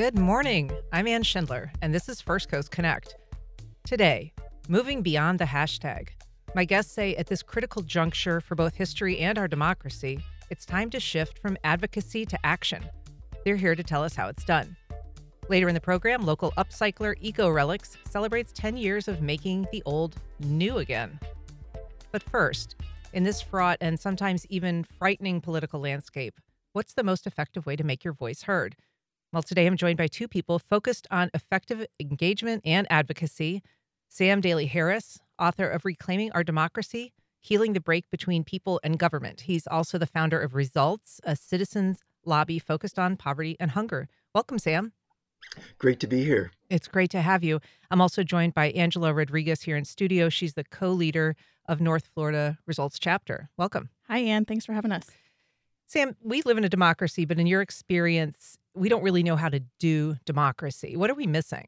Good morning. I'm Ann Schindler, and this is First Coast Connect. Today, moving beyond the hashtag. My guests say at this critical juncture for both history and our democracy, it's time to shift from advocacy to action. They're here to tell us how it's done. Later in the program, local upcycler Eco Relics celebrates 10 years of making the old new again. But first, in this fraught and sometimes even frightening political landscape, what's the most effective way to make your voice heard? Well, today I'm joined by two people focused on effective engagement and advocacy. Sam Daly-Harris, author of Reclaiming Our Democracy, Healing the Break Between People and Government. He's also the founder of Results, a citizens lobby focused on poverty and hunger. Welcome, Sam. Great to be here. It's great to have you. I'm also joined by Angela Rodriguez here in studio. She's the co-leader of North Florida Results Chapter. Welcome. Hi, Ann. Thanks for having us. Sam, we live in a democracy, but in your experience, we don't really know how to do democracy. What are we missing?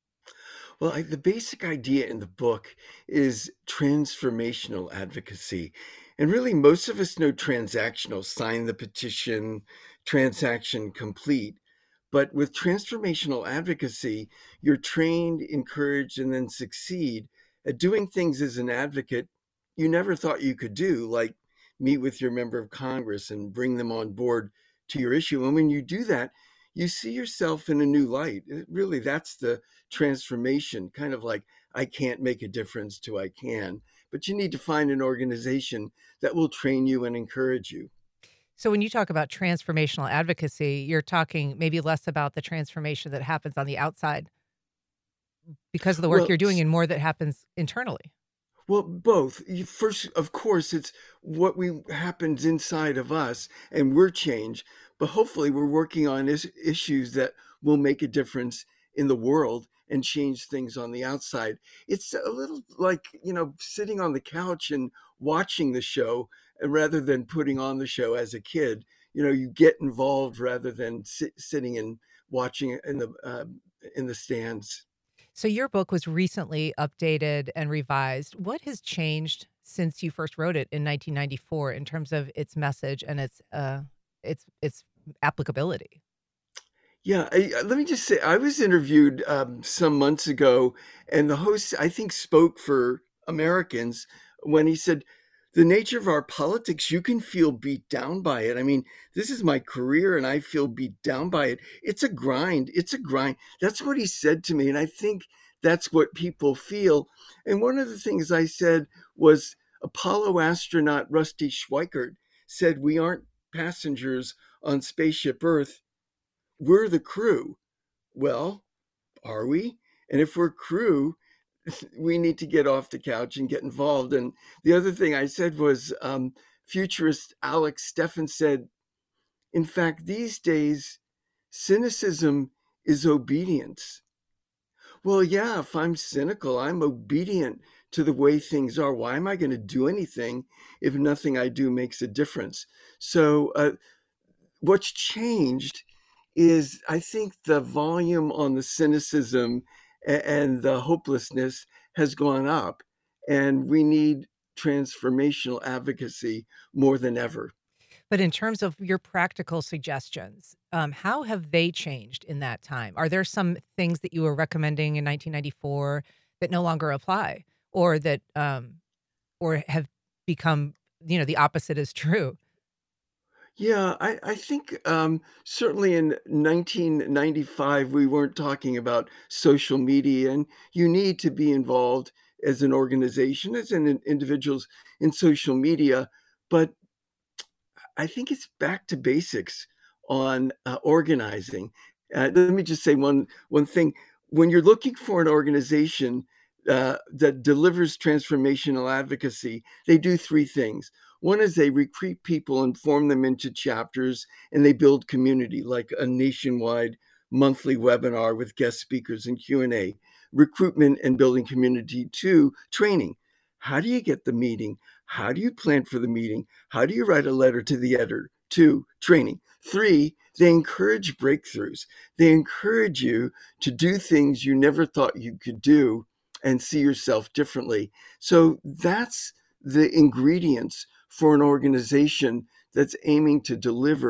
Well, the basic idea in the book is transformational advocacy. And really, most of us know transactional, sign the petition, transaction complete. But with transformational advocacy, you're trained, encouraged, and then succeed at doing things as an advocate you never thought you could do, like meet with your member of Congress and bring them on board to your issue. And when you do that, you see yourself in a new light. Really, that's the transformation, kind of like I can't make a difference to I can. But you need to find an organization that will train you and encourage you. So when you talk about transformational advocacy, you're talking maybe less about the transformation that happens on the outside because of the work you're doing and more that happens internally. Well, both. First, of course, it's what happens inside of us, and we're changed. But hopefully, we're working on issues that will make a difference in the world and change things on the outside. It's a little like, sitting on the couch and watching the show rather than putting on the show as a kid. You get involved rather than sitting and watching it in the stands. So your book was recently updated and revised. What has changed since you first wrote it in 1994 in terms of its message and its applicability? Yeah, let me just say, I was interviewed some months ago, and the host, I think, spoke for Americans when he said, the nature of our politics, you can feel beat down by it. I mean, this is my career and I feel beat down by it. It's a grind. It's a grind. That's what he said to me. And I think that's what people feel. And one of the things I said was Apollo astronaut Rusty Schweickart said, we aren't passengers on Spaceship Earth. We're the crew. Well, are we? And if we're crew, we need to get off the couch and get involved. And the other thing I said was futurist Alex Steffen said, in fact, these days, cynicism is obedience. Well, yeah, if I'm cynical, I'm obedient to the way things are. Why am I going to do anything if nothing I do makes a difference? So what's changed is, I think, the volume on the cynicism and the hopelessness has gone up, and we need transformational advocacy more than ever. But in terms of your practical suggestions, how have they changed in that time? Are there some things that you were recommending in 1994 that no longer apply, or that or have become, the opposite is true? Yeah, I think certainly in 1995, we weren't talking about social media, and you need to be involved as an organization, as an individuals in social media. But I think it's back to basics on organizing. Let me just say one thing. When you're looking for an organization that delivers transformational advocacy, they do three things. One is they recruit people and form them into chapters, and they build community, like a nationwide monthly webinar with guest speakers and Q&A. Recruitment and building community. Two, training. How do you get the meeting? How do you plan for the meeting? How do you write a letter to the editor? Two, training. Three, they encourage breakthroughs. They encourage you to do things you never thought you could do and see yourself differently. So that's the ingredients for an organization that's aiming to deliver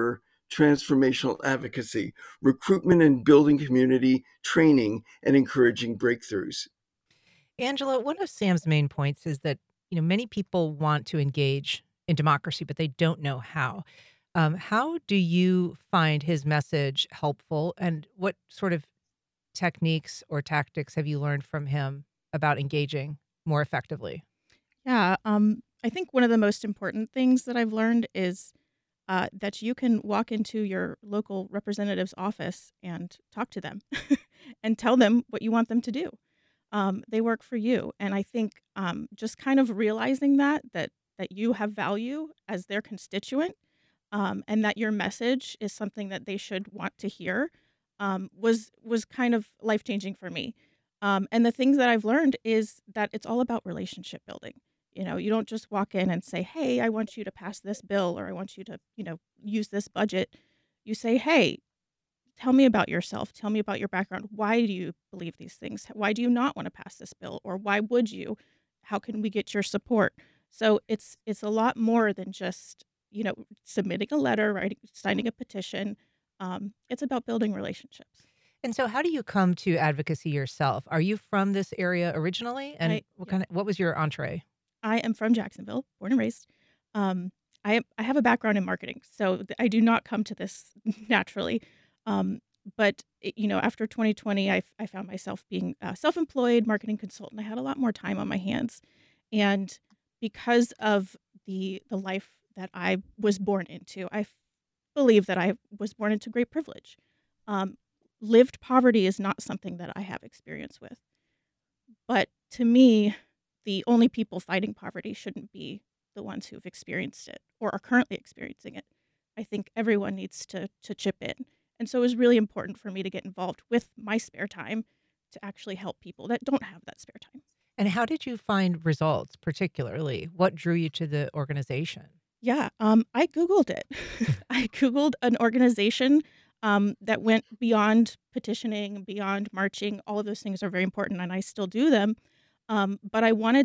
transformational advocacy, recruitment and building community, training, and encouraging breakthroughs. Angela, one of Sam's main points is that many people want to engage in democracy, but they don't know how. How do you find his message helpful, and what sort of techniques or tactics have you learned from him about engaging more effectively? Yeah, I think one of the most important things that I've learned is that you can walk into your local representative's office and talk to them and tell them what you want them to do. They work for you, and I think just kind of realizing that you have value as their constituent, and that your message is something that they should want to hear, was kind of life changing for me. And the things that I've learned is that it's all about relationship building. You don't just walk in and say, "Hey, I want you to pass this bill," or "I want you to, use this budget." You say, "Hey, tell me about yourself. Tell me about your background. Why do you believe these things? Why do you not want to pass this bill? Or why would you? How can we get your support?" So it's a lot more than just, submitting a letter, writing, signing a petition. It's about building relationships. And so how do you come to advocacy yourself? Are you from this area originally? And Yeah. what was your entree? I am from Jacksonville, born and raised. I have a background in marketing, so I do not come to this naturally. Um, but after 2020, I found myself being a self-employed marketing consultant. I had a lot more time on my hands, and because of the life that I was born into, believe that I was born into great privilege. Um, Lived poverty is not something that I have experience with. But to me, the only people fighting poverty shouldn't be the ones who've experienced it or are currently experiencing it. I think everyone needs to chip in. And so it was really important for me to get involved with my spare time to actually help people that don't have that spare time. And how did you find results particularly? What drew you to the organization? Yeah, I Googled it. I Googled an organization that went beyond petitioning, beyond marching. All of those things are very important, and I still do them. But I wanted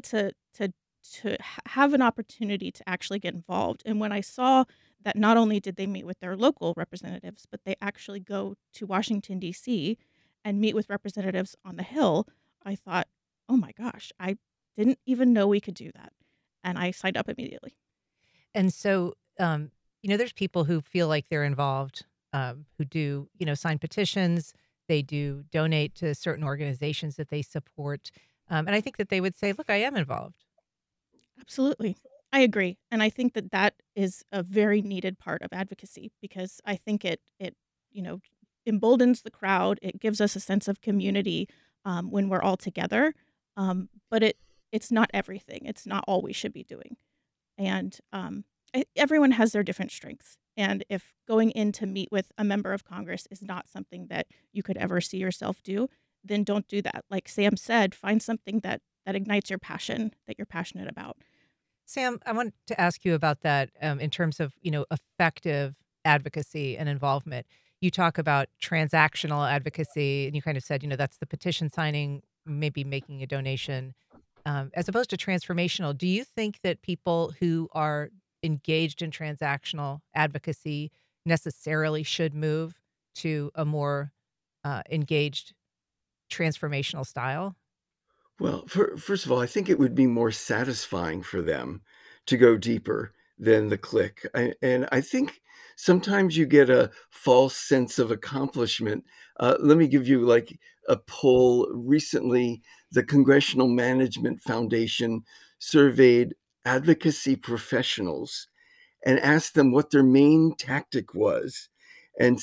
to have an opportunity to actually get involved. And when I saw that not only did they meet with their local representatives, but they actually go to Washington D.C. and meet with representatives on the Hill, I thought, "Oh my gosh, I didn't even know we could do that," and I signed up immediately. And so, there's people who feel like they're involved, who do, sign petitions. They do donate to certain organizations that they support. And I think that they would say, look, I am involved. Absolutely. I agree. And I think that that is a very needed part of advocacy because I think it you know emboldens the crowd. It gives us a sense of community when we're all together. But it's not everything. It's not all we should be doing. And everyone has their different strengths. And if going in to meet with a member of Congress is not something that you could ever see yourself do, then don't do that. Like Sam said, find something that ignites your passion, that you're passionate about. Sam, I want to ask you about that in terms of, effective advocacy and involvement. You talk about transactional advocacy, and you kind of said, that's the petition signing, maybe making a donation, as opposed to transformational. Do you think that people who are engaged in transactional advocacy necessarily should move to a more engaged transformational style? Well, first of all, I think it would be more satisfying for them to go deeper than the click. And I think sometimes you get a false sense of accomplishment. Let me give you like a poll. Recently, the Congressional Management Foundation surveyed advocacy professionals and asked them what their main tactic was. And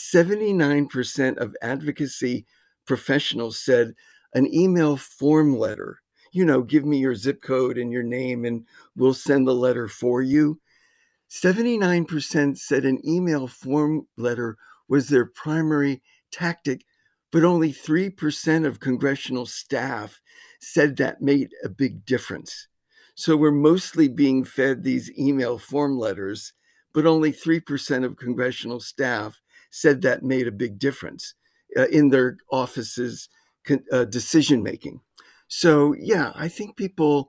79% of advocacy professionals said an email form letter. Give me your zip code and your name, and we'll send the letter for you. 79% said an email form letter was their primary tactic, but only 3% of congressional staff said that made a big difference. So we're mostly being fed these email form letters, but only 3% of congressional staff said that made a big difference in their offices' decision making. So, yeah, I think people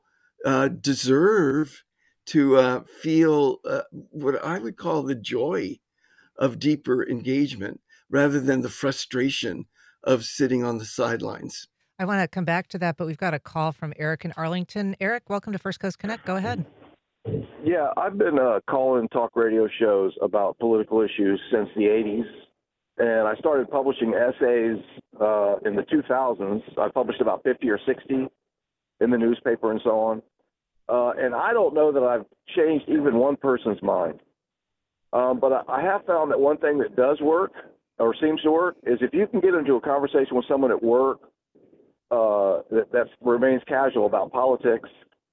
deserve to feel what I would call the joy of deeper engagement rather than the frustration of sitting on the sidelines. I want to come back to that, but we've got a call from Eric in Arlington. Eric, welcome to First Coast Connect. Go ahead. Yeah, I've been calling talk radio shows about political issues since the 80s, and I started publishing essays in the 2000s. I published about 50 or 60 in the newspaper and so on. And I don't know that I've changed even one person's mind. But I have found that one thing that does work, or seems to work, is if you can get into a conversation with someone at work that remains casual about politics,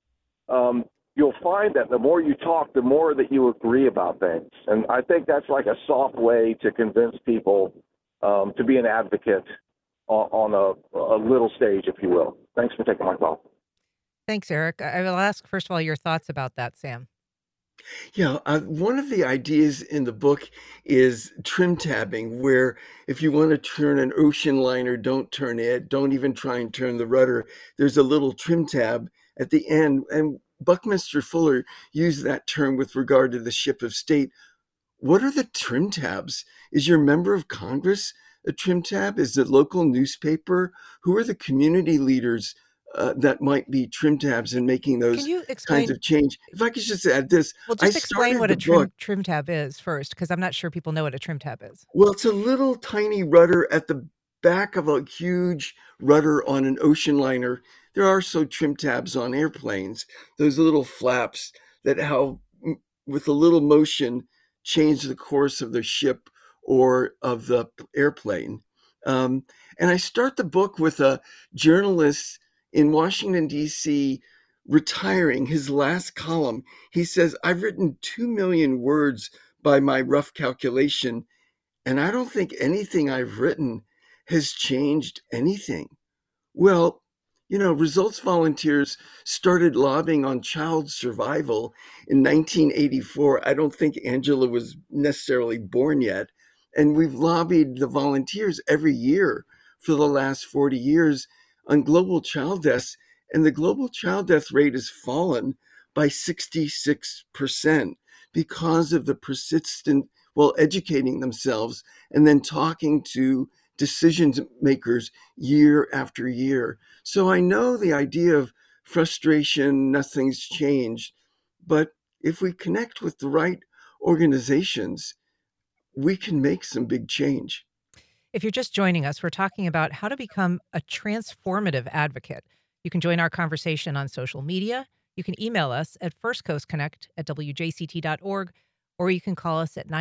you'll find that the more you talk, the more that you agree about things. And I think that's like a soft way to convince people to be an advocate on a little stage, if you will. Thanks for taking my call. Thanks, Eric. I will ask, first of all, your thoughts about that, Sam. Yeah, one of the ideas in the book is trim tabbing, where if you want to turn an ocean liner, don't turn it. Don't even try and turn the rudder. There's a little trim tab at the end. And Buckminster Fuller used that term with regard to the ship of state. What are the trim tabs? Is your member of Congress a trim tab? Is the local newspaper? Who are the community leaders that might be trim tabs in making Can those you explain? kinds of change? If I could just add this, Well, I just explain started what the a book. trim tab is first, because I'm not sure people know what a trim tab is. Well, it's a little tiny rudder at the back of a huge rudder on an ocean liner. There are so trim tabs on airplanes, those little flaps that how, with a little motion, change the course of the ship or of the airplane. And I start the book with a journalist in Washington, D.C., retiring. His last column, he says, I've written 2 million words by my rough calculation, and I don't think anything I've written has changed anything. Well, Results Volunteers started lobbying on child survival in 1984. I don't think Angela was necessarily born yet. And we've lobbied the volunteers every year for the last 40 years on global child deaths. And the global child death rate has fallen by 66% because of the persistent, educating themselves and then talking to decision makers year after year. So I know the idea of frustration, nothing's changed. But if we connect with the right organizations, we can make some big change. If you're just joining us, we're talking about how to become a transformative advocate. You can join our conversation on social media. You can email us at firstcoastconnect@wjct.org, or you can call us at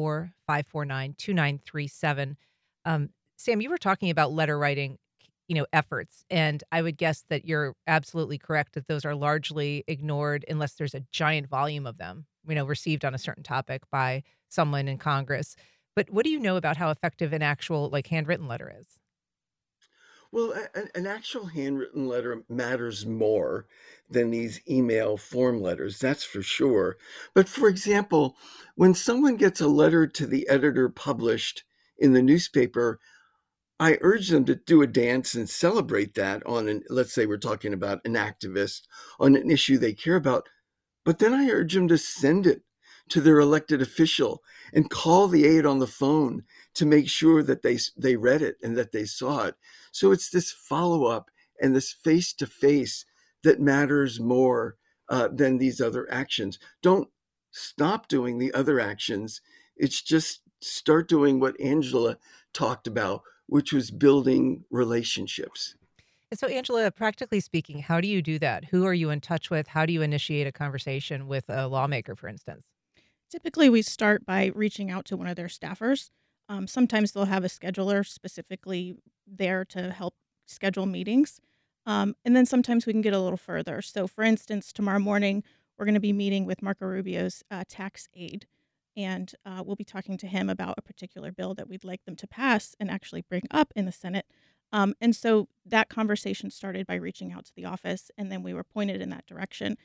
904-549-2937. Sam, you were talking about letter writing, efforts, and I would guess that you're absolutely correct that those are largely ignored unless there's a giant volume of them, received on a certain topic by someone in Congress. But what do you know about how effective an actual, handwritten letter is? Well, an actual handwritten letter matters more than these email form letters, that's for sure. But for example, when someone gets a letter to the editor published in the newspaper, I urge them to do a dance and celebrate that let's say we're talking about an activist on an issue they care about. But then I urge them to send it to their elected official and call the aide on the phone to make sure that they read it and that they saw it. So it's this follow-up and this face-to-face that matters more than these other actions. Don't stop doing the other actions. It's just start doing what Angela talked about, which was building relationships. And so, Angela, practically speaking, how do you do that? Who are you in touch with? How do you initiate a conversation with a lawmaker, for instance? Typically, we start by reaching out to one of their staffers. Sometimes they'll have a scheduler specifically there to help schedule meetings. And then sometimes we can get a little further. So, for instance, tomorrow morning, we're going to be meeting with Marco Rubio's tax aide. And we'll be talking to him about a particular bill that we'd like them to pass and actually bring up in the Senate. And so that conversation started by reaching out to the office, and then we were pointed in that direction.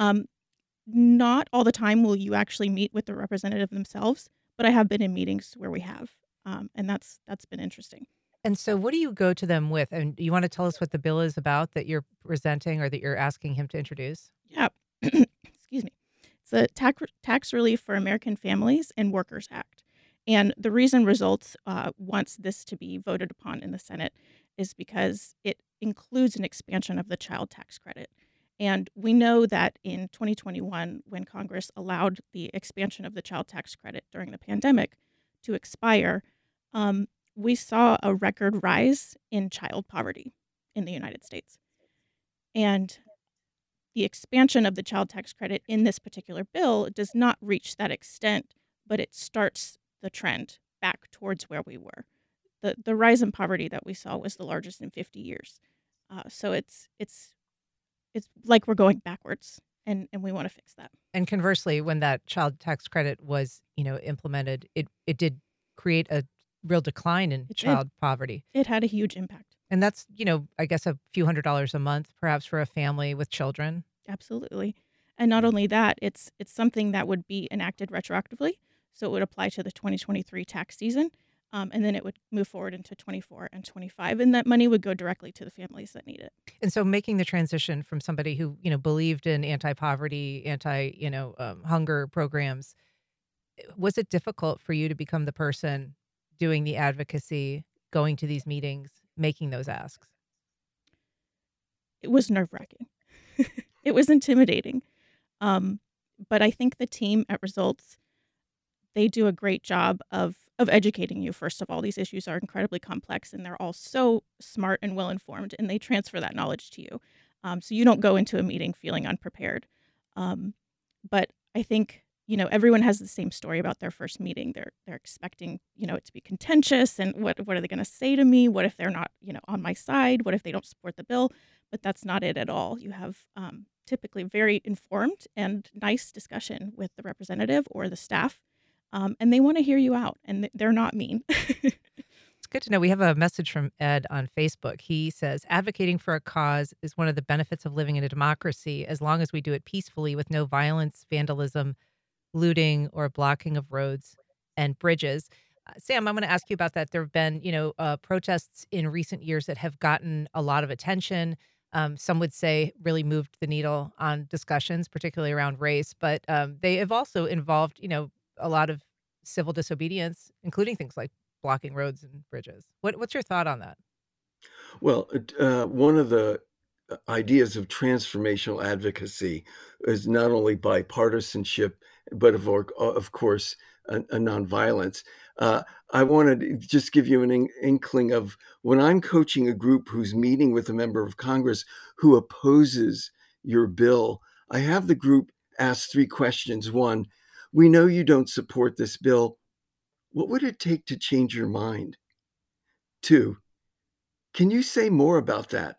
Not all the time will you actually meet with the representative themselves, but I have been in meetings where we have, and that's been interesting. And so what do you go to them with? And you want to tell us what the bill is about that you're presenting or that you're asking him to introduce? Yeah. Excuse me. It's the Tax Relief for American Families and Workers Act. And the reason Results wants this to be voted upon in the Senate is because it includes an expansion of the child tax credit. And we know that in 2021, when Congress allowed the expansion of the child tax credit during the pandemic to expire, we saw a record rise in child poverty in the United States. And the expansion of the child tax credit in this particular bill does not reach that extent, but it starts the trend back towards where we were. The rise in poverty that we saw was the largest in 50 years. So it's like we're going backwards, and we want to fix that. And conversely, when that child tax credit was, implemented, it did create a real decline in child poverty. It had a huge impact. And that's, I guess a few $100s a month, perhaps for a family with children. Absolutely. And not only that, it's something that would be enacted retroactively. So it would apply to the 2023 tax season. And then it would move forward into 24 and 25. And that money would go directly to the families that need it. And so making the transition from somebody who, believed in anti-poverty, hunger programs, was it difficult for you to become the person doing the advocacy, going to these meetings, making those asks? It was nerve-wracking. It was intimidating. But I think the team at Results, they do a great job of educating you. First of all, these issues are incredibly complex, and they're all so smart and well-informed, and they transfer that knowledge to you. So you don't go into a meeting feeling unprepared. But I think, everyone has the same story about their first meeting. They're expecting, it to be contentious, and what are they going to say to me? What if they're not, on my side? What if they don't support the bill? But that's not it at all. You have typically very informed and nice discussion with the representative or the staff. And they want to hear you out, and they're not mean. It's good to know. We have a message from Ed on Facebook. He says, advocating for a cause is one of the benefits of living in a democracy, as long as we do it peacefully with no violence, vandalism, looting, or blocking of roads and bridges. Sam, I'm going to ask you about that. There have been, protests in recent years that have gotten a lot of attention. Some would say really moved the needle on discussions, particularly around race. But they have also involved, a lot of civil disobedience, including things like blocking roads and bridges. What's your thought on that? Well, one of the ideas of transformational advocacy is not only bipartisanship, but of course, a nonviolence. I wanted to just give you an inkling of when I'm coaching a group who's meeting with a member of Congress who opposes your bill, I have the group ask 3 questions. 1, we know you don't support this bill. What would it take to change your mind? 2, can you say more about that?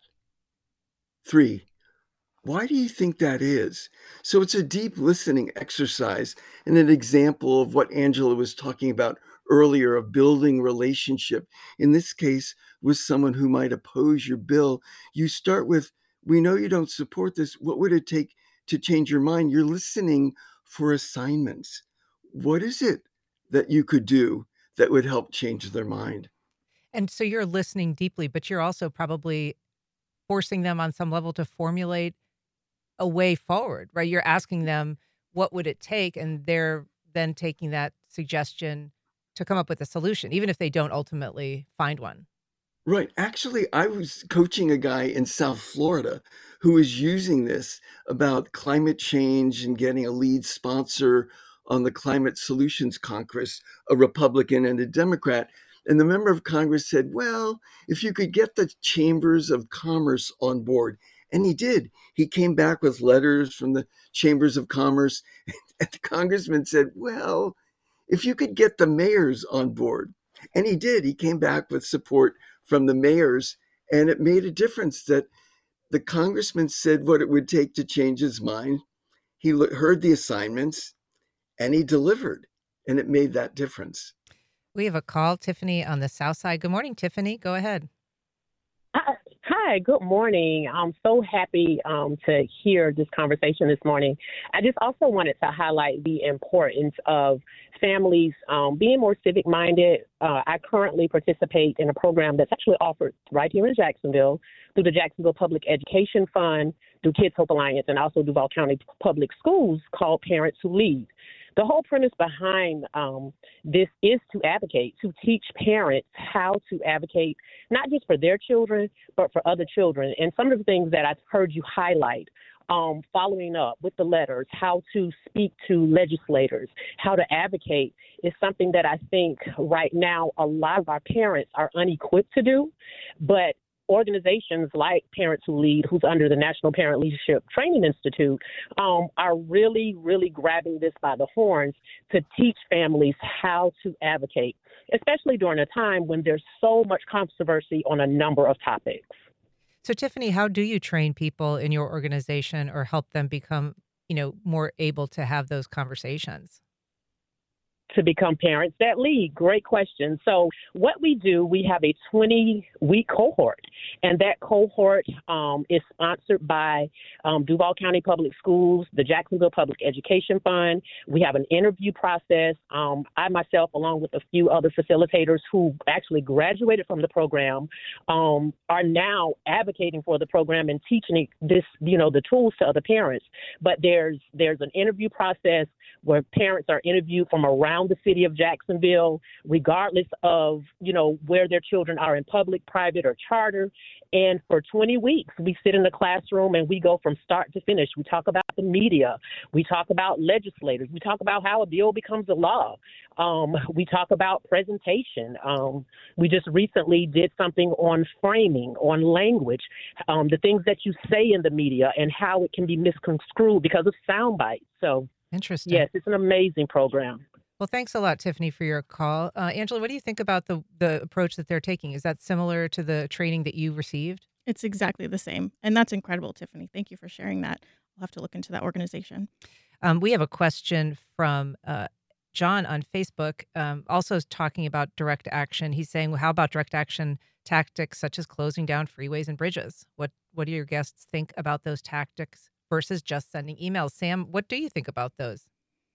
3, why do you think that is? So it's a deep listening exercise and an example of what Angela was talking about earlier of building relationship. In this case, with someone who might oppose your bill, you start with, we know you don't support this. What would it take to change your mind? You're listening for assignments. What is it that you could do that would help change their mind? And so you're listening deeply, but you're also probably forcing them on some level to formulate a way forward, right? You're asking them, what would it take? And they're then taking that suggestion to come up with a solution, even if they don't ultimately find one. Right. Actually, I was coaching a guy in South Florida who was using this about climate change and getting a lead sponsor on the Climate Solutions Congress, a Republican and a Democrat. And the member of Congress said, well, if you could get the chambers of commerce on board. And he did. He came back with letters from the chambers of commerce. And the congressman said, well, if you could get the mayors on board. And he did. He came back with support from the mayors. And it made a difference that the congressman said what it would take to change his mind. He heard the assignments and he delivered. And it made that difference. We have a call, Tiffany on the South Side. Good morning, Tiffany. Go ahead. Hi, good morning. I'm so happy to hear this conversation this morning. I just also wanted to highlight the importance of families being more civic-minded. I currently participate in a program that's actually offered right here in Jacksonville through the Jacksonville Public Education Fund, through Kids Hope Alliance, and also Duval County Public Schools called Parents Who Lead. The whole premise behind this is to advocate, to teach parents how to advocate, not just for their children, but for other children. And some of the things that I've heard you highlight, following up with the letters, how to speak to legislators, how to advocate, is something that I think right now a lot of our parents are unequipped to do. But organizations like Parents Who Lead, who's under the National Parent Leadership Training Institute, are really, really grabbing this by the horns to teach families how to advocate, especially during a time when there's so much controversy on a number of topics. So, Tiffany, how do you train people in your organization or help them become, more able to have those conversations? To become parents that lead? Great question. So what we do, we have a 20-week cohort, and that cohort is sponsored by Duval County Public Schools, the Jacksonville Public Education Fund. We have an interview process. I myself, along with a few other facilitators who actually graduated from the program, are now advocating for the program and teaching this, the tools to other parents. But there's an interview process where parents are interviewed from around the city of Jacksonville, regardless of, where their children are in public, private, or charter. And for 20 weeks, we sit in the classroom and we go from start to finish. We talk about the media. We talk about legislators. We talk about how a bill becomes a law. We talk about presentation. We just recently did something on framing, on language, the things that you say in the media and how it can be misconstrued because of sound bites. So, interesting. Yes, it's an amazing program. Well, thanks a lot, Tiffany, for your call. Angela, what do you think about the approach that they're taking? Is that similar to the training that you received? It's exactly the same. And that's incredible, Tiffany. Thank you for sharing that. I'll have to look into that organization. We have a question from John on Facebook, also talking about direct action. He's saying, well, how about direct action tactics such as closing down freeways and bridges? What do your guests think about those tactics versus just sending emails? Sam, what do you think about those?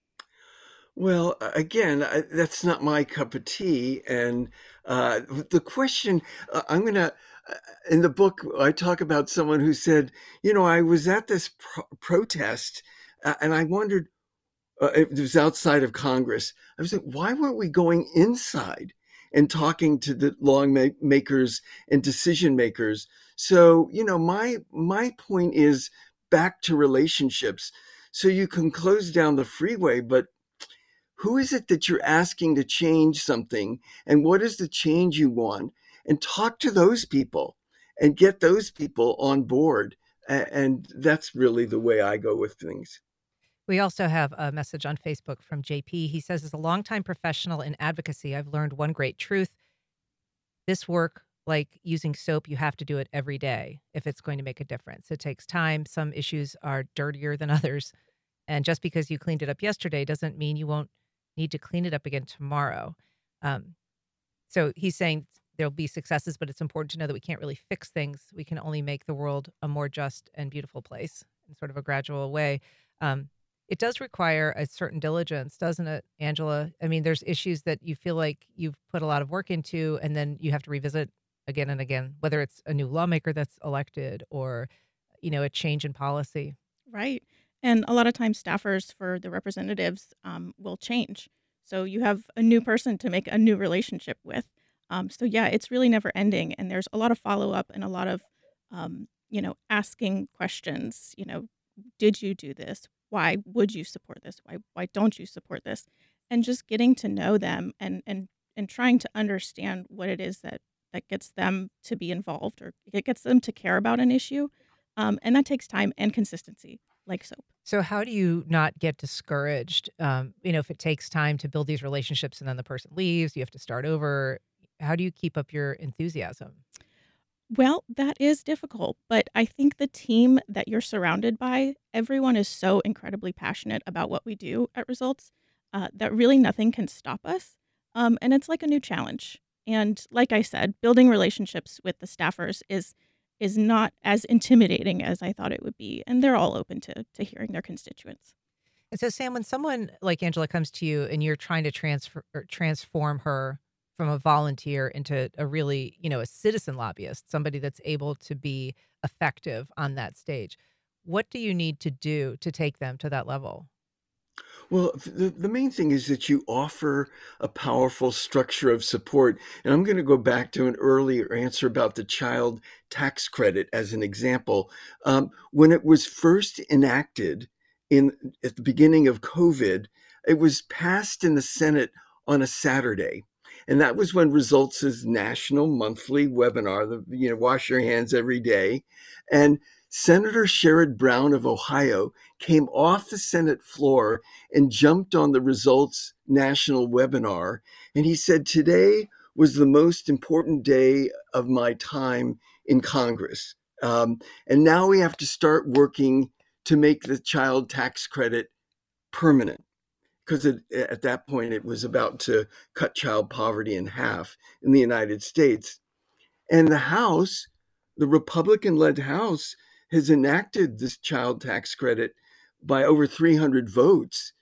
Well, again, that's not my cup of tea. And the question, in the book, I talk about someone who said, I was at this protest and I wondered, it was outside of Congress. I was like, why weren't we going inside and talking to the lawmakers and decision makers? So, my point is back to relationships. So you can close down the freeway, but who is it that you're asking to change something? And what is the change you want? And talk to those people and get those people on board. And that's really the way I go with things. We also have a message on Facebook from JP. He says, as a longtime professional in advocacy, I've learned one great truth. This work, like using soap, you have to do it every day if it's going to make a difference. It takes time. Some issues are dirtier than others. And just because you cleaned it up yesterday doesn't mean you won't need to clean it up again tomorrow. So he's saying there'll be successes, but it's important to know that we can't really fix things. We can only make the world a more just and beautiful place in sort of a gradual way. It does require a certain diligence, doesn't it, Angela? I mean, there's issues that you feel like you've put a lot of work into, and then you have to revisit again and again, whether it's a new lawmaker that's elected or, a change in policy. Right. And a lot of times staffers for the representatives will change. So you have a new person to make a new relationship with. So yeah, it's really never ending. And there's a lot of follow-up and a lot of, asking questions. Did you do this? Why would you support this? Why don't you support this? And just getting to know them and trying to understand what it is that gets them to be involved or it gets them to care about an issue. And that takes time and consistency, like soap. So how do you not get discouraged? If it takes time to build these relationships and then the person leaves, you have to start over. How do you keep up your enthusiasm? Well, that is difficult, but I think the team that you're surrounded by, everyone is so incredibly passionate about what we do at Results that really nothing can stop us. And it's like a new challenge. And like I said, building relationships with the staffers is not as intimidating as I thought it would be. And they're all open to hearing their constituents. And so, Sam, when someone like Angela comes to you and you're trying to transform her from a volunteer into a really, a citizen lobbyist, somebody that's able to be effective on that stage, what do you need to do to take them to that level? Well, the main thing is that you offer a powerful structure of support. And I'm going to go back to an earlier answer about the child tax credit as an example. When it was first enacted at the beginning of COVID, it was passed in the Senate on a Saturday. And that was when Results' national monthly webinar, wash your hands every day. And Senator Sherrod Brown of Ohio came off the Senate floor and jumped on the Results national webinar. And he said, "Today was the most important day of my time in Congress. And now we have to start working to make the child tax credit permanent." Because at that point, it was about to cut child poverty in half in the United States. And the Republican-led House, has enacted this child tax credit by over 300 votes.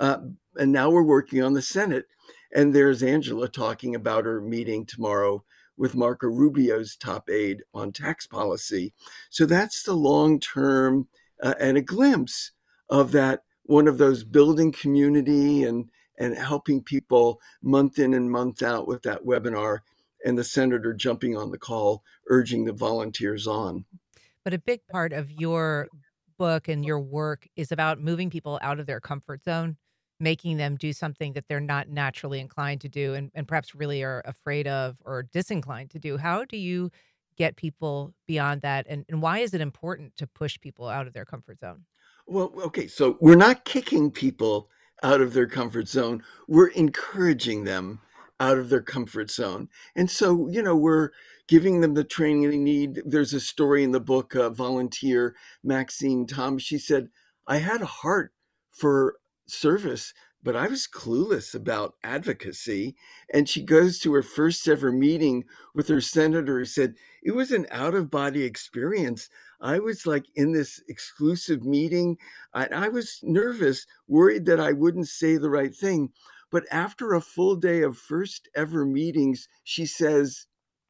And now we're working on the Senate. And there's Angela talking about her meeting tomorrow with Marco Rubio's top aide on tax policy. So that's the long term and a glimpse of that, one of those building community and helping people month in and month out with that webinar, and the senator jumping on the call, urging the volunteers on. But a big part of your book and your work is about moving people out of their comfort zone, making them do something that they're not naturally inclined to do and perhaps really are afraid of or disinclined to do. How do you get people beyond that? And why is it important to push people out of their comfort zone? Well, okay, so we're not kicking people out of their comfort zone. We're encouraging them out of their comfort zone. And so, we're giving them the training they need. There's a story in the book, volunteer Maxine Thomas. She said, "I had a heart for service, but I was clueless about advocacy." And she goes to her first ever meeting with her senator, who said, "It was an out of body experience. I was like in this exclusive meeting. I was nervous, worried that I wouldn't say the right thing. But after a full day of first ever meetings," she says,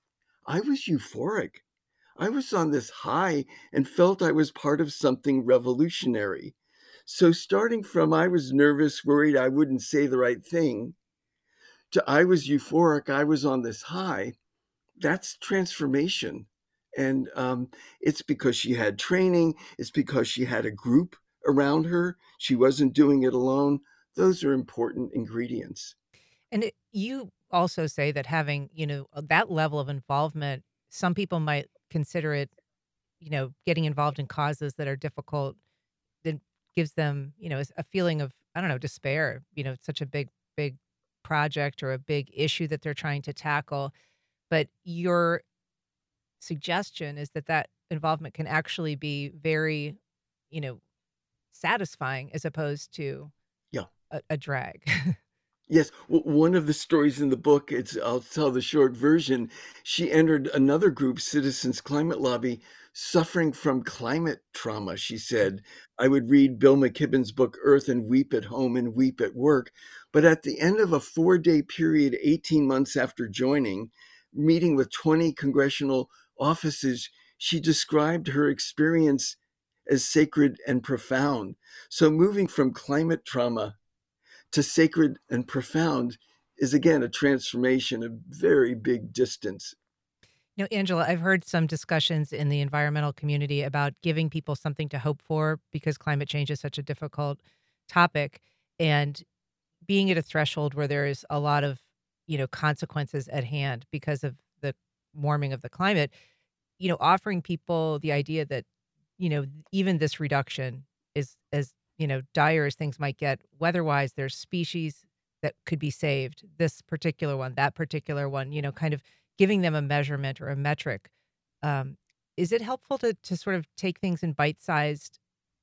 "I was euphoric. I was on this high and felt I was part of something revolutionary." So starting from "I was nervous, worried I wouldn't say the right thing," to "I was euphoric, I was on this high," that's transformation. And it's because she had training. It's because she had a group around her. She wasn't doing it alone. Those are important ingredients. And you also say that having, that level of involvement, some people might consider it, getting involved in causes that are difficult, that gives them, a feeling of, I don't know, despair. It's such a big project or a big issue that they're trying to tackle. But your suggestion is that involvement can actually be very, you know, satisfying as opposed to Yeah. a drag. Yes, one of the stories in the book, I'll tell the short version. She entered another group, Citizens Climate Lobby, suffering from climate trauma. She said, "I would read Bill McKibben's book, Earth, and weep at home and weep at work." But at the end of a 4-day period, 18 months after joining, meeting with 20 congressional offices, she described her experience as sacred and profound. So moving from climate trauma to sacred and profound is, again, a transformation, a very big distance. Angela, I've heard some discussions in the environmental community about giving people something to hope for because climate change is such a difficult topic, and being at a threshold where there is a lot of, consequences at hand because of the warming of the climate, offering people the idea that, even this reduction is as, dire as things might get weather-wise, there's species that could be saved, this particular one, that particular one, kind of giving them a measurement or a metric. Is it helpful to sort of take things in bite-sized,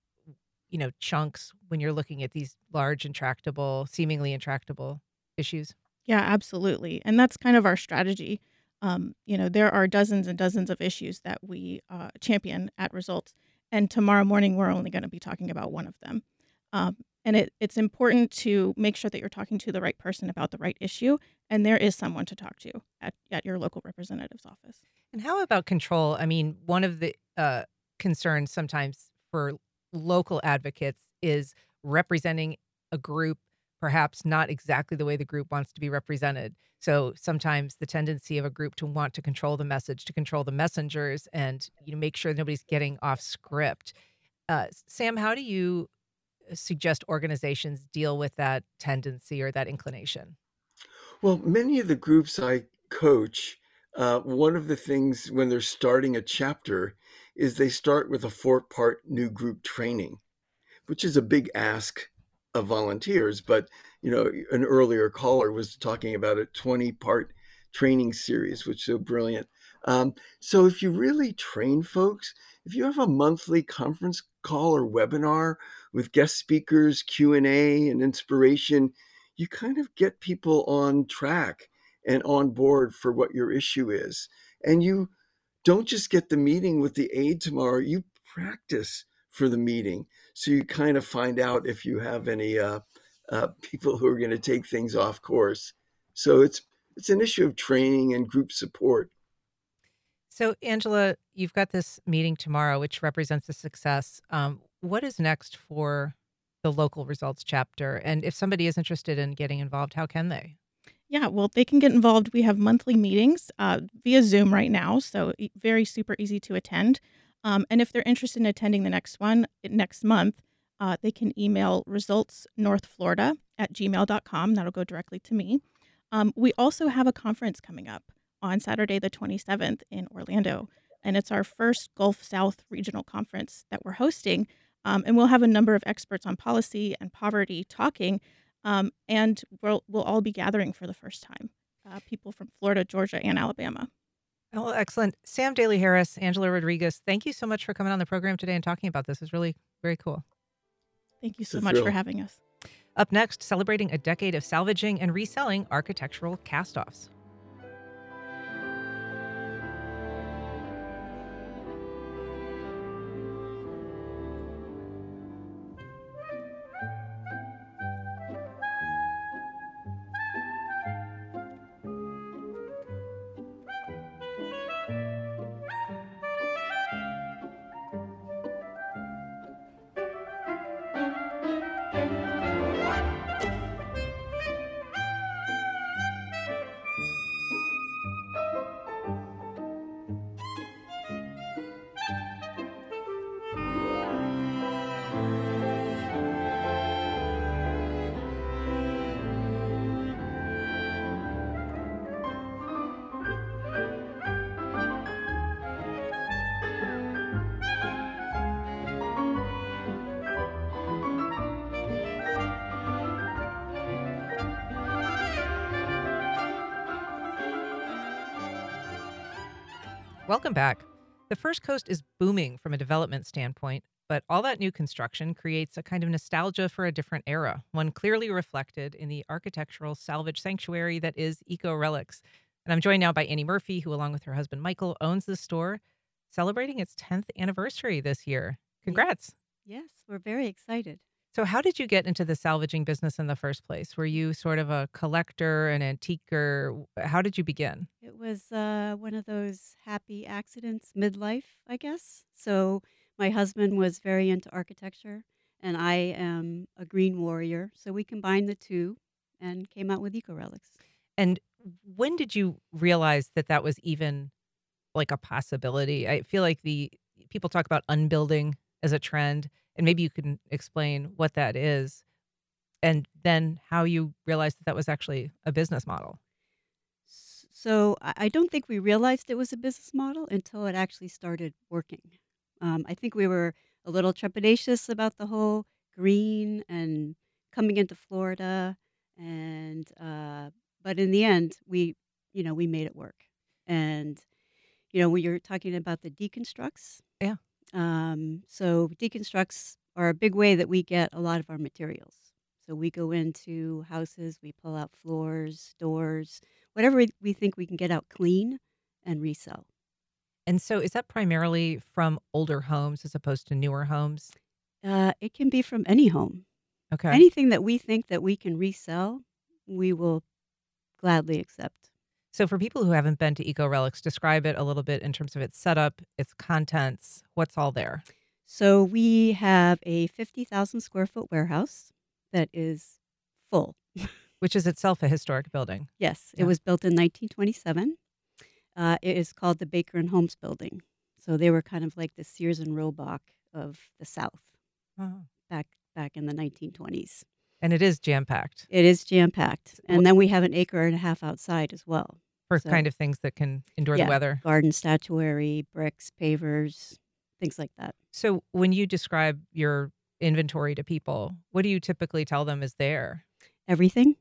chunks when you're looking at these large, seemingly intractable issues? Yeah, absolutely. And that's kind of our strategy. There are dozens and dozens of issues that we champion at Results. And tomorrow morning, we're only going to be talking about one of them. And it's important to make sure that you're talking to the right person about the right issue. And there is someone to talk to at your local representative's office. And how about control? I mean, one of the concerns sometimes for local advocates is representing a group, perhaps not exactly the way the group wants to be represented. So sometimes the tendency of a group to want to control the message, to control the messengers, and make sure nobody's getting off script. Sam, how do you suggest organizations deal with that tendency or that inclination? Well, many of the groups I coach, one of the things when they're starting a chapter is they start with a 4-part new group training, which is a big ask of volunteers. But, an earlier caller was talking about a 20-part training series, which is so brilliant. So if you really train folks, if you have a monthly conference call or webinar with guest speakers, Q&A, and inspiration, you kind of get people on track and on board for what your issue is. And you don't just get the meeting with the aide tomorrow, you practice for the meeting. So you kind of find out if you have any people who are going to take things off course. So it's an issue of training and group support. So, Angela, you've got this meeting tomorrow, which represents a success. What is next for the local results chapter? And if somebody is interested in getting involved, how can they? Yeah, well, they can get involved. We have monthly meetings via Zoom right now, so very super easy to attend. And if they're interested in attending the next one next month, they can email resultsnorthflorida@gmail.com. That'll go directly to me. We also have a conference coming up on Saturday the 27th in Orlando, and it's our first Gulf South Regional Conference that we're hosting. And we'll have a number of experts on policy and poverty talking. And we'll all be gathering for the first time, people from Florida, Georgia, and Alabama. Oh, excellent. Sam Daly Harris, Angela Rodriguez, thank you so much for coming on the program today and talking about this. It's really very cool. Thank you so much for having us. Up next, celebrating a decade of salvaging and reselling architectural cast-offs. Welcome back. The First Coast is booming from a development standpoint, but all that new construction creates a kind of nostalgia for a different era, one clearly reflected in the architectural salvage sanctuary that is Eco Relics. And I'm joined now by Annie Murphy, who, along with her husband Michael, owns the store, celebrating its 10th anniversary this year. Congrats. Yes, we're very excited. So how did you get into the salvaging business in the first place? Were you sort of a collector, an antiquer? How did you begin? It was one of those happy accidents midlife, I guess. So my husband was very into architecture, and I am a green warrior. So we combined the two and came out with Eco Relics. And when did you realize that that was even like a possibility? I feel like the people talk about unbuilding as a trend, and maybe you can explain what that is, and then how you realized that that was actually a business model. So I don't think we realized it was a business model until it actually started working. I think we were a little trepidatious about the whole green and coming into Florida, and but in the end, we made it work. And when you're talking about the deconstructs, Yeah. So deconstructs are a big way that we get a lot of our materials. So we go into houses, we pull out floors, doors, whatever we think we can get out clean and resell. And so is that primarily from older homes as opposed to newer homes? It can be from any home. Okay. Anything that we think that we can resell, we will gladly accept. So for people who haven't been to Eco Relics, describe it a little bit in terms of its setup, its contents, what's all there. So we have a 50,000 square foot warehouse that is full. Which is itself a historic building. Yes, it Yeah. was built in 1927. It is called the Baker and Holmes Building. So they were kind of like the Sears and Roebuck of the South Oh. back in the 1920s. And it is jam-packed It is jam-packed. Wh- And then we have an acre and a half outside as well. for So, kind of things that can endure the yeah, weather. garden statuary, bricks, pavers, things like that. So when you describe your inventory to people, what do you typically tell them is there? Everything.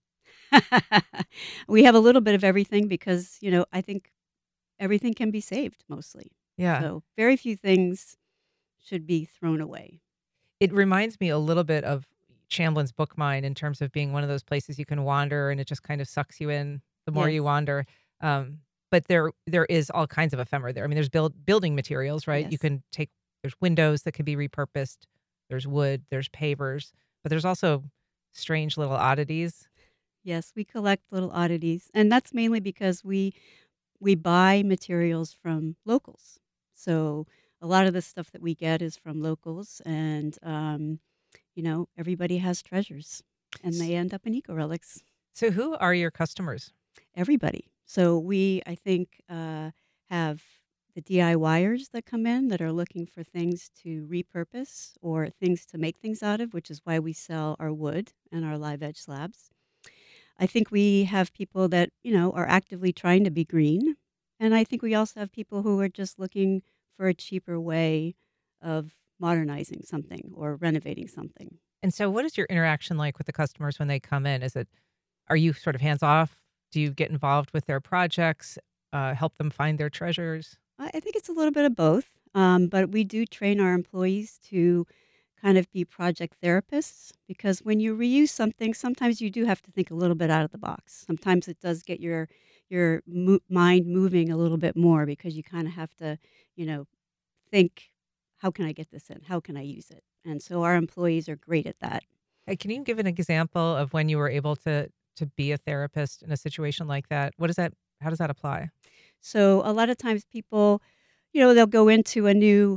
We have a little bit of everything because, I think everything can be saved mostly. Yeah. So very few things should be thrown away. It reminds me a little bit of Shamblin's Book Mine in terms of being one of those places you can wander and it just kind of sucks you in the more you Yes. wander. But there is all kinds of ephemera there. I mean, there's building materials, right? You Yes. can there's windows that can be repurposed. There's wood, there's pavers, but there's also strange little oddities. Yes, we collect little oddities, and that's mainly because we buy materials from locals. So a lot of the stuff that we get is from locals, and everybody has treasures, and they end up in eco relics. So who are your customers? Everybody. So we, I think, have the DIYers that come in that are looking for things to repurpose or things to make things out of, which is why we sell our wood and our live edge slabs. I think we have people that, are actively trying to be green. And I think we also have people who are just looking for a cheaper way of modernizing something or renovating something. And so what is your interaction like with the customers when they come in? Are you sort of hands off? Do you get involved with their projects, help them find their treasures? I think it's a little bit of both, but we do train our employees to kind of be project therapists because when you reuse something, sometimes you do have to think a little bit out of the box. Sometimes it does get your mind moving a little bit more because you kind of have to, think, how can I get this in? How can I use it? And so our employees are great at that. Hey, can you give an example of when you were able to be a therapist in a situation like that? How does that apply? So a lot of times people, they'll go into a new,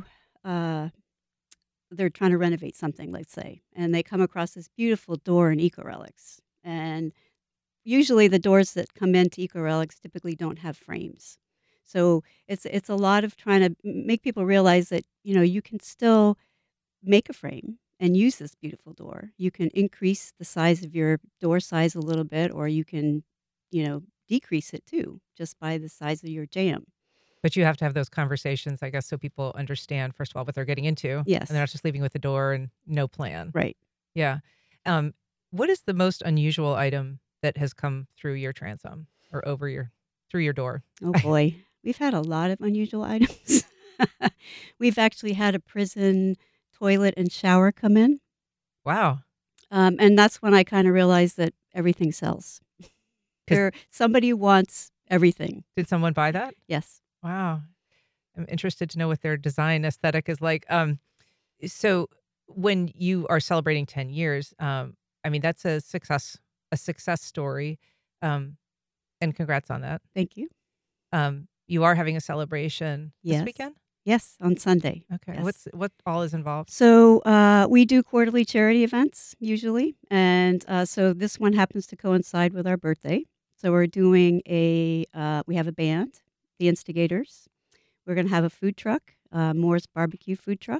they're trying to renovate something, let's say, and they come across this beautiful door in Eco Relics. And usually the doors that come into Eco Relics typically don't have frames. So it's a lot of trying to make people realize that, you can still make a frame and use this beautiful door. You can increase the size of your door size a little bit, or you can, decrease it too, just by the size of your jamb. But you have to have those conversations, I guess, so people understand, first of all, what they're getting into. Yes. And they're not just leaving with the door and no plan. Right. Yeah. What is the most unusual item that has come through your transom or through your door? Oh boy, we've had a lot of unusual items. We've actually had a prison toilet and shower come in. Wow. And that's when I kind of realized that everything sells. 'Cause- Somebody wants everything. Did someone buy that? Yes. Wow. I'm interested to know what their design aesthetic is like. So when you are celebrating 10 years, that's a success story. And congrats on that. Thank you. You are having a celebration this Yes. weekend? Yes, on Sunday. Okay. Yes. What all is involved? So we do quarterly charity events usually, and so this one happens to coincide with our birthday. So we're doing we have a band, the Instigators. We're going to have a food truck, Moore's Barbecue food truck,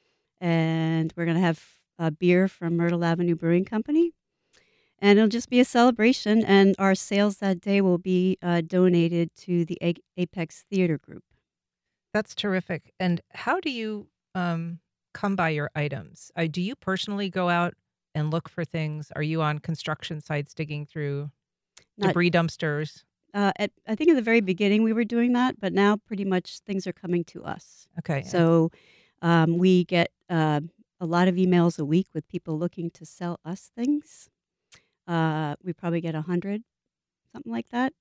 and we're going to have beer from Myrtle Avenue Brewing Company. And it'll just be a celebration, and our sales that day will be donated to the Apex Theater Group. That's terrific. And how do you come by your items? Do you personally go out and look for things? Are you on construction sites digging through Not- debris dumpsters? I think in the very beginning we were doing that, but now pretty much things are coming to us. Okay. So we get a lot of emails a week with people looking to sell us things. We probably get 100, something like that.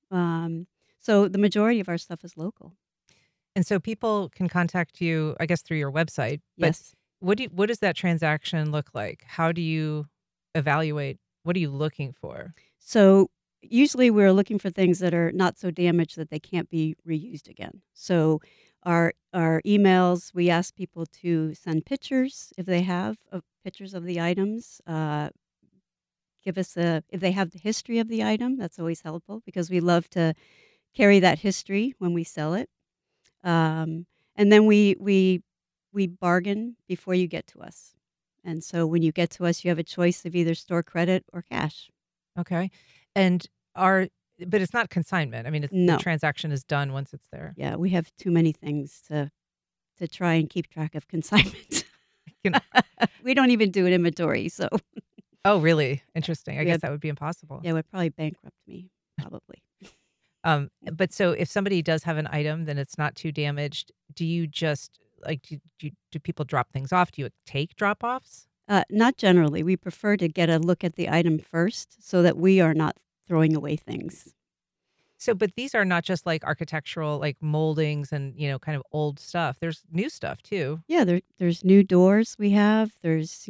So the majority of our stuff is local. And so people can contact you, I guess, through your website. But Yes. what does that transaction look like? How do you evaluate? What are you looking for? So usually we're looking for things that are not so damaged that they can't be reused again. So our emails, we ask people to send pictures if they have of pictures of the items. Give us if they have the history of the item. That's always helpful because we love to carry that history when we sell it. And then we bargain before you get to us. And so when you get to us, you have a choice of either store credit or cash. Okay. And but it's not consignment. I mean, the No. transaction is done once it's there. Yeah, we have too many things to try and keep track of consignment. You know. We don't even do an inventory, so Oh, really? Interesting. I We guess have- that would be impossible. yeah, it would probably bankrupt me, probably. But so if somebody does have an item, then it's not too damaged. Do you just do people drop things off? Do you take drop offs? Not generally. We prefer to get a look at the item first so that we are not throwing away things. So, but these are not just like architectural, like moldings and, kind of old stuff. There's new stuff too. Yeah, there's new doors we have. There's,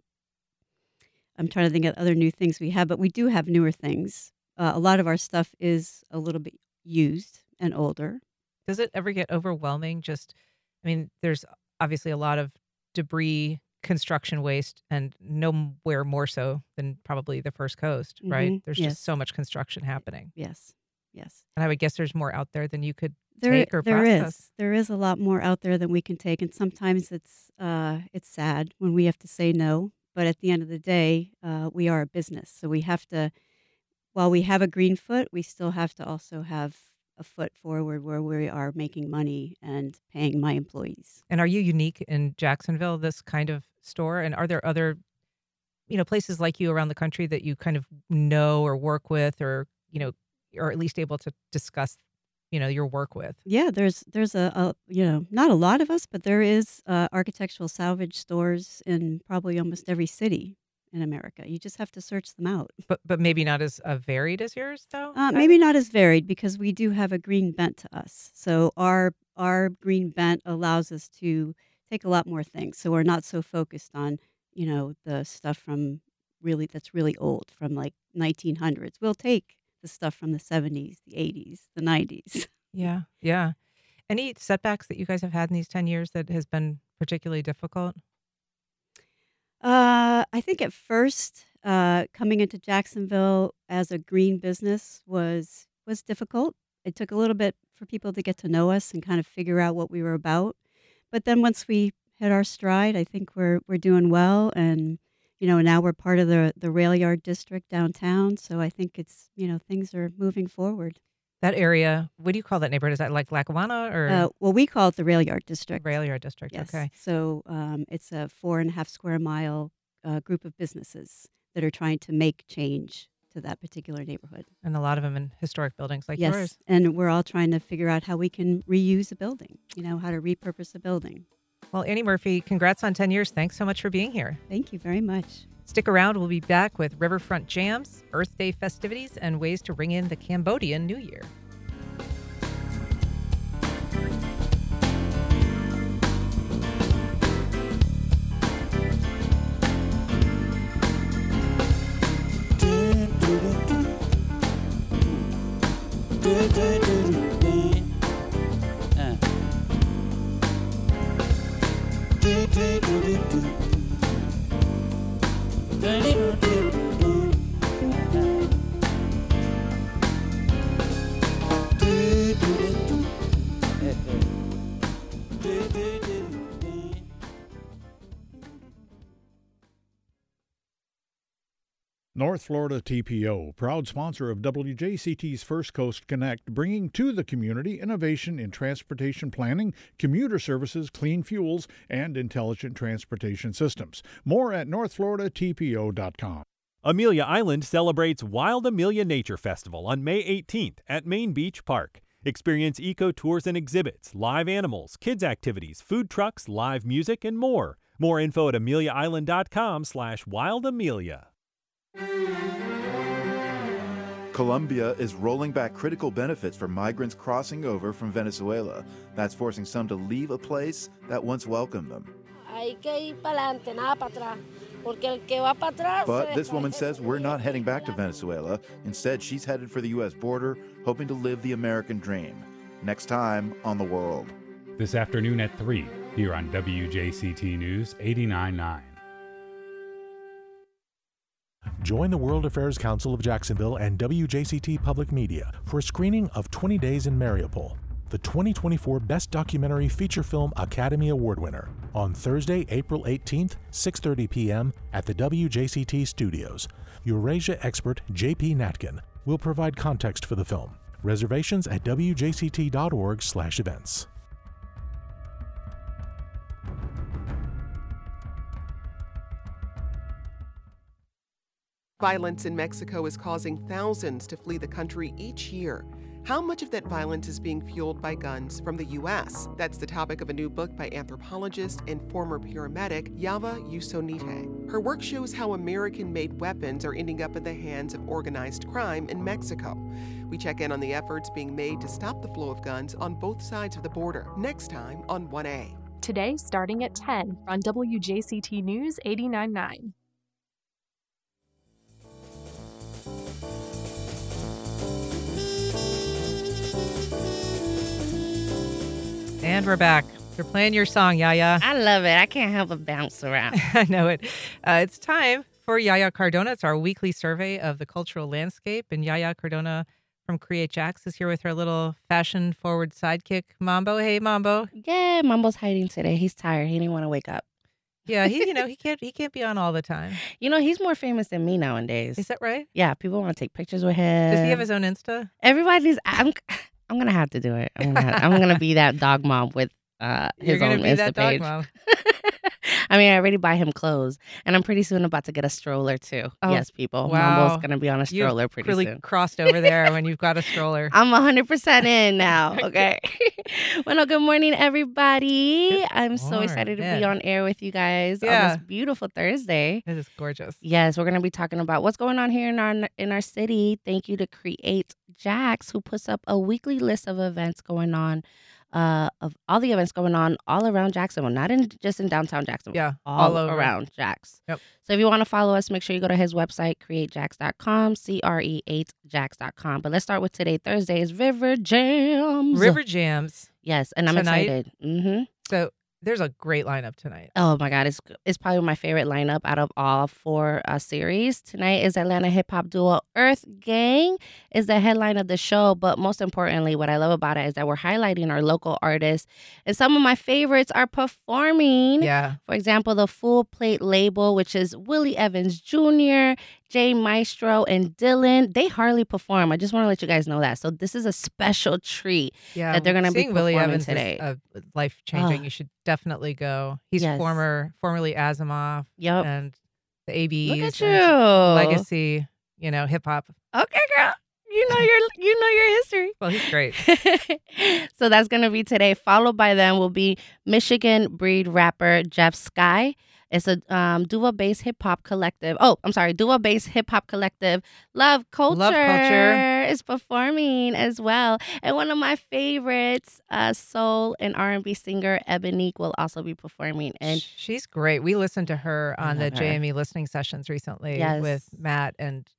I'm trying to think of other new things we have, but we do have newer things. A lot of our stuff is a little bit used and older. Does it ever get overwhelming? There's obviously a lot of debris, construction waste, and nowhere more so than probably the First Coast, right? Mhm, There's yes. just so much construction happening. Yes. And I would guess there's more out there than you could There take or process. There is a lot more out there than we can take, and sometimes it's sad when we have to say no. But at the end of the day, we are a business, so we have to. While we have a green foot, we still have to also have a foot forward where we are making money and paying my employees. And are you unique in Jacksonville, this kind of store? And are there other, places like you around the country that you kind of know or work with or at least able to discuss, your work with? Yeah, there's a not a lot of us, but there is architectural salvage stores in probably almost every city in America. You just have to search them out. But maybe not as varied as yours, though? Maybe not as varied because we do have a green bent to us. So our green bent allows us to take a lot more things. So we're not so focused on, the stuff from that's really old from like 1900s. We'll take the stuff from the 70s, the 80s, the 90s. Yeah. Yeah. Any setbacks that you guys have had in these 10 years that has been particularly difficult? I think at first, coming into Jacksonville as a green business was difficult. It took a little bit for people to get to know us and kind of figure out what we were about. But then once we hit our stride, I think we're doing well, and now we're part of the rail yard district downtown. So I think it's things are moving forward. That area, what do you call that neighborhood? Is that like Lackawanna or Well, we call it the rail yard district. Rail Yard District? Yes. Okay. So it's a 4.5 square mile group of businesses that are trying to make change to that particular neighborhood. And a lot of them in historic buildings like Yes, yours. and we're all trying to figure out how we can reuse a building, how to repurpose a building. Well, Annie Murphy, congrats on 10 years. Thanks so much for being here. Thank you very much. Stick around. We'll be back with Riverfront Jams, Earth Day festivities, and ways to ring in the Cambodian New Year. North Florida TPO, proud sponsor of WJCT's First Coast Connect, bringing to the community innovation in transportation planning, commuter services, clean fuels, and intelligent transportation systems. More at northfloridatpo.com. Amelia Island celebrates Wild Amelia Nature Festival on May 18th at Main Beach Park. Experience eco tours and exhibits, live animals, kids activities, food trucks, live music, and more. More info at ameliaisland.com/wildamelia. Colombia is rolling back critical benefits for migrants crossing over from Venezuela. That's forcing some to leave a place that once welcomed them. But this woman says we're not heading back to Venezuela. Instead, she's headed for the U.S. border, hoping to live the American dream. Next time on The World. this afternoon at 3 here on WJCT News 89.9. Join the World Affairs Council of Jacksonville and WJCT Public Media for a screening of 20 Days in Mariupol, the 2024 Best Documentary Feature Film Academy Award winner, on Thursday, April 18th, 6:30 p.m. at the WJCT studios. Eurasia expert J.P. Natkin will provide context for the film. Reservations at wjct.org/events. Violence in Mexico is causing thousands to flee the country each year. How much of that violence is being fueled by guns from the U.S.? That's the topic of a new book by anthropologist and former paramedic Yava Usonite. Her work shows how American-made weapons are ending up in the hands of organized crime in Mexico. We check in on the efforts being made to stop the flow of guns on both sides of the border. Next time on 1A. Today, starting at 10 on WJCT News 89.9. And we're back. You're playing your song, Yaya. I love it. I can't help but bounce around. I know it. It's time for Yaya Cardona. It's our weekly survey of the cultural landscape. And Yaya Cardona from Create Jax is here with her little fashion-forward sidekick, Mambo. Hey, Mambo. Yeah, Mambo's hiding today. He's tired. He didn't want to wake up. Yeah, he can't be on all the time. He's more famous than me nowadays. Is that right? Yeah, people want to take pictures with him. Does he have his own Insta? Everybody's. I'm gonna have to do it. I'm gonna be that dog mom with his own Insta page. Mom. I mean, I already buy him clothes, and I'm pretty soon about to get a stroller too. Oh, people. Wow. Mambo's gonna be on a stroller pretty really soon. Crossed over there when you've got a stroller. I'm 100% in now. Okay. Well, good morning, everybody. I'm so excited to be on air with you guys on this beautiful Thursday. It is gorgeous. Yes, we're gonna be talking about what's going on here in our city. Thank you to Create Jax, who puts up a weekly list of events going on. Of all the events going on all around Jacksonville, not just in downtown Jacksonville. Yeah, all over. around Jax. Yep. So if you want to follow us, make sure you go to his website, createjax.com, CRE8jax.com. But let's start with today, Thursday's River Jams. River Jams. Yes, and I'm excited. Mm-hmm. So there's a great lineup tonight. Oh my God, it's probably my favorite lineup out of all four series. Tonight is Atlanta hip hop duo Earth Gang is the headline of the show. But most importantly, what I love about it is that we're highlighting our local artists, and some of my favorites are performing. Yeah. For example, the Full Plate label, which is Willie Evans Jr., Jay Maestro, and Dylan. They hardly perform. I just want to let you guys know that. So this is a special treat that they're going to be performing Willie Evans today. Is life changing. You should definitely go. He's formerly Asimov. Yep. And the ABs. Look at you. Legacy, hip hop. Okay, girl. You know your history. Well, he's great. So that's going to be today. Followed by them will be Michigan breed rapper Jeff Sky. It's a duo-based hip-hop collective. Oh, I'm sorry. Duo-based hip-hop collective Love Culture is performing as well. And one of my favorites, soul and R&B singer Ebonique will also be performing. And she's great. We listened to her on the JME listening sessions recently with Matt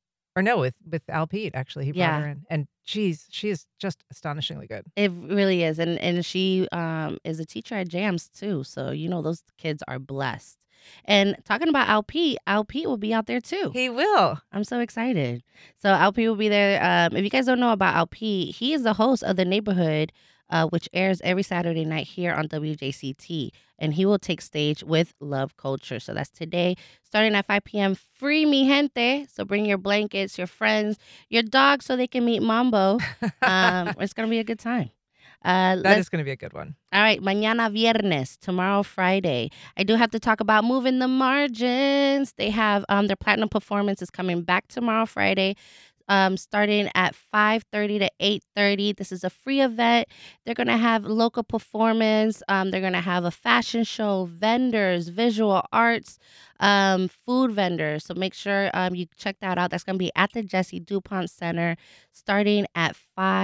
with Al Pete, actually. He brought her in. And she is just astonishingly good. It really is. And she is a teacher at Jams, too. So, those kids are blessed. And talking about Al Pete will be out there too. He will. I'm so excited. So Al Pete will be there. If you guys don't know about Al Pete, he is the host of The Neighborhood, which airs every Saturday night here on WJCT. And he will take stage with Love Culture. So that's today, starting at 5 p.m. Free mi gente. So bring your blankets, your friends, your dogs so they can meet Mambo. It's going to be a good time. That is going to be a good one. All right, mañana viernes, tomorrow Friday. I do have to talk about Moving the Margins. They have their platinum performance is coming back tomorrow Friday, starting at 5:30 to 8:30. This is a free event. They're going to have local performance. They're going to have a fashion show, vendors, visual arts, food vendors. So make sure you check that out. That's going to be at the Jesse DuPont Center starting at 5:30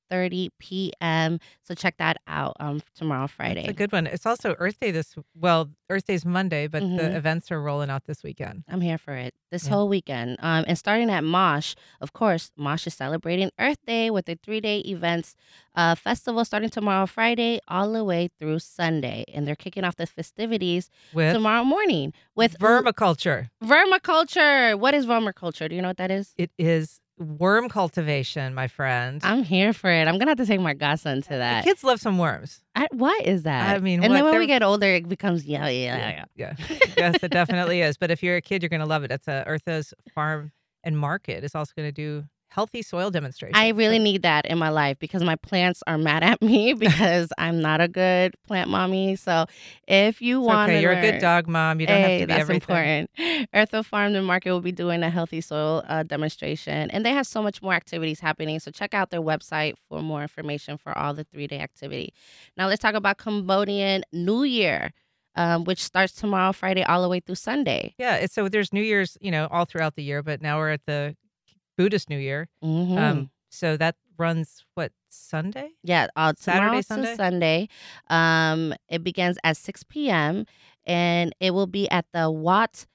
5:30 p.m. So check that out tomorrow, Friday. It's a good one. It's also Earth Day Earth Day's Monday, but the events are rolling out this weekend. I'm here for it this whole weekend. And starting at Mosh, of course, Mosh is celebrating Earth Day with a 3-day events festival starting tomorrow, Friday, all the way through Sunday. And they're kicking off the festivities tomorrow morning with vermiculture. Vermiculture. What is vermiculture? Do you know what that is? It is worm cultivation, my friend. I'm here for it. I'm going to have to take my godson to that. The kids love some worms. What is that? I mean, and then when we get older, it becomes yeah. Yes, it definitely is. But if you're a kid, you're going to love it. It's Eartha's Farm and Market. It's also going to do healthy soil demonstrations. I really need that in my life because my plants are mad at me because I'm not a good plant mommy. So if you want to you're a good dog mom. You don't have to be that's everything. Important. Eartha Farm and Market will be doing a healthy soil demonstration. And they have so much more activities happening. So check out their website for more information for all the 3-day activity. Now let's talk about Cambodian New Year. Which starts tomorrow, Friday, all the way through Sunday. Yeah, so there's New Year's, all throughout the year, but now we're at the Buddhist New Year. So that runs Sunday? Yeah, Saturday, to Sunday. It begins at 6 p.m. and it will be at the Wat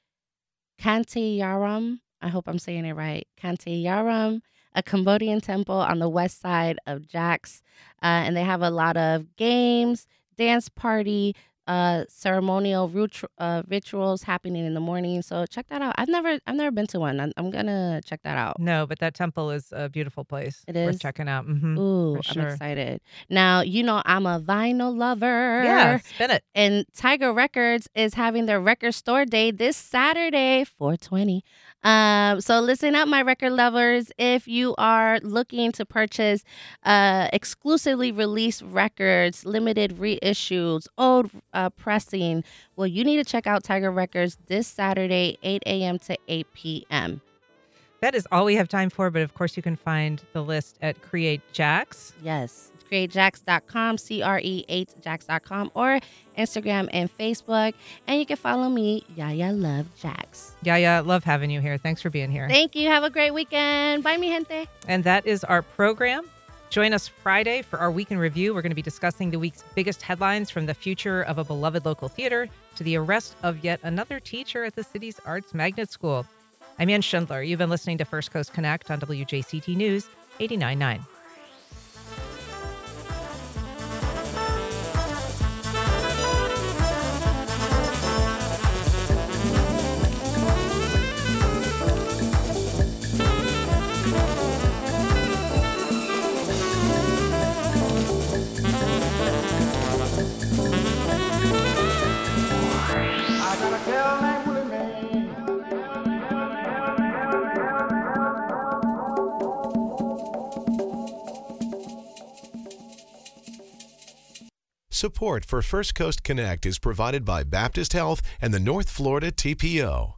Kanteyaram. I hope I'm saying it right. Kanteyaram, a Cambodian temple on the west side of Jax. And they have a lot of games, dance party, ceremonial rituals happening in the morning. So check that out. I've never been to one. I'm gonna check that out. No, but that temple is a beautiful place. It is worth checking out. Ooh, sure. I'm excited. Now I'm a vinyl lover. Yeah, spin it. And Tiger Records is having their record store day this Saturday, 4/20. So listen up, my record lovers. If you are looking to purchase exclusively released records, limited reissues, old pressing, well, you need to check out Tiger Records this Saturday, 8 a.m. to 8 p.m. That is all we have time for, but of course you can find the list at Create Jax. Yes, createjax.com, CRE8jax.com, or Instagram and Facebook. And you can follow me, Yaya Love Jax. Yaya, love having you here. Thanks for being here. Thank you. Have a great weekend. Bye, mi gente. And that is our program. Join us Friday for our Week in Review. We're going to be discussing the week's biggest headlines, from the future of a beloved local theater to the arrest of yet another teacher at the city's Arts Magnet School. I'm Ann Schindler. You've been listening to First Coast Connect on WJCT News 89.9. Support for First Coast Connect is provided by Baptist Health and the North Florida TPO.